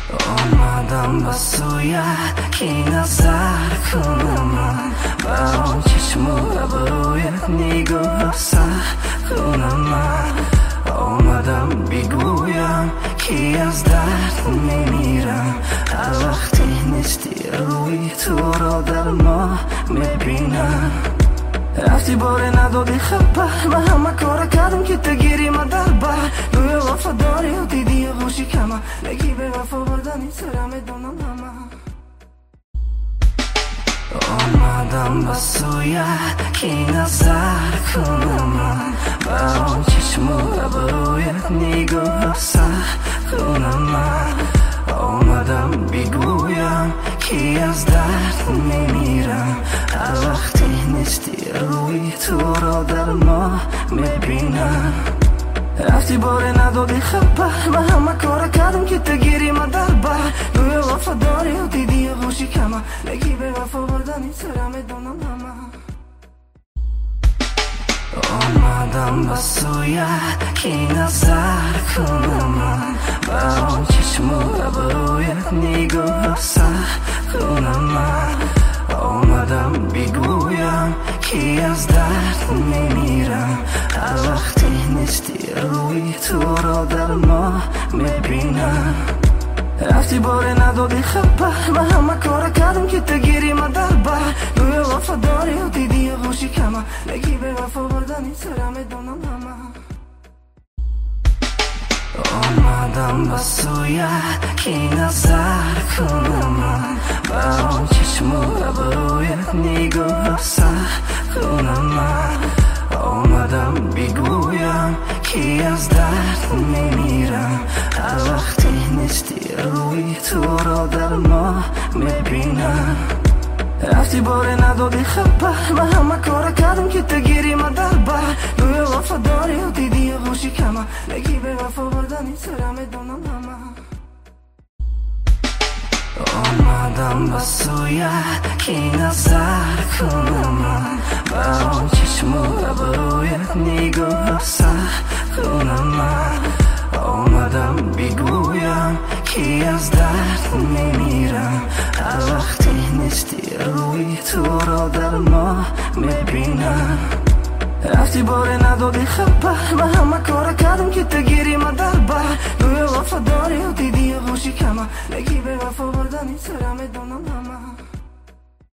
آمدم به سویت که نظر کنم با اون چشم و ابرویت نگاه سر کنم. آمدم بگویم که از درد میمیرم هر وقتی نیستی روی تو را در ما میبینم. رفتی باره ندادی خبر و همه کار کردم که تگیری ما در بر روی وفاداری و دیدی خوشی کمه بگی به وفا بردنی سرم میدونم همه. آمدم به سویت که نظر کنم با اون چشم و ابرویت نگاه سر کنم. آمدم بگویم که از درد میمیرم هر وقتی نیستی روی تو را در ما میبینم. رفتی باره ندادی خبر و همه کار کردم که تگیری ما در بر روی وفاداری و دیدی خوشی کمه بگی به وفا بردنی سرم میدونم همه. آمدم به سویت که نظر کنم با اون چشم و ابرویت نگاه سر کنم. آمدم بگویم که از درد میمیرم هر وقتی نیستی روی تو را در ما میبینم. رفتی باره ندادی خبر و همه کار کردم که تگیری ما در بر روی وفاداری و دیدی خوشی کمه بگی به وفا بردنی سرم میدونم همه. آمدم به سویت که نظر کنم با اون چشم و ابرویت نگاه سر کنم. آمدم بگویم که از درد میمیرم هر وقتی نیستی روی تو را در ما میبینم. رفتی باره ندادی خبر و همه کار کردم که تگیری ما در بر روی وفاداری و دیدی خوشی کمه بگی به وفا بردنی سرم میدونم همه. آمدم به سویت که نظر کنم با اون چشم و ابرویت نگاه سر کنم. آمدم بگویم که از درد میمیرم هر وقتی نیستی روی تو را در ما میبینم. رفتی باره ندادی خبر و همه کار کردم که تگیری ما در بر روی وفاداری و دیدی خوشی کمه بگی به وفا بردنی سرم میدونم همه.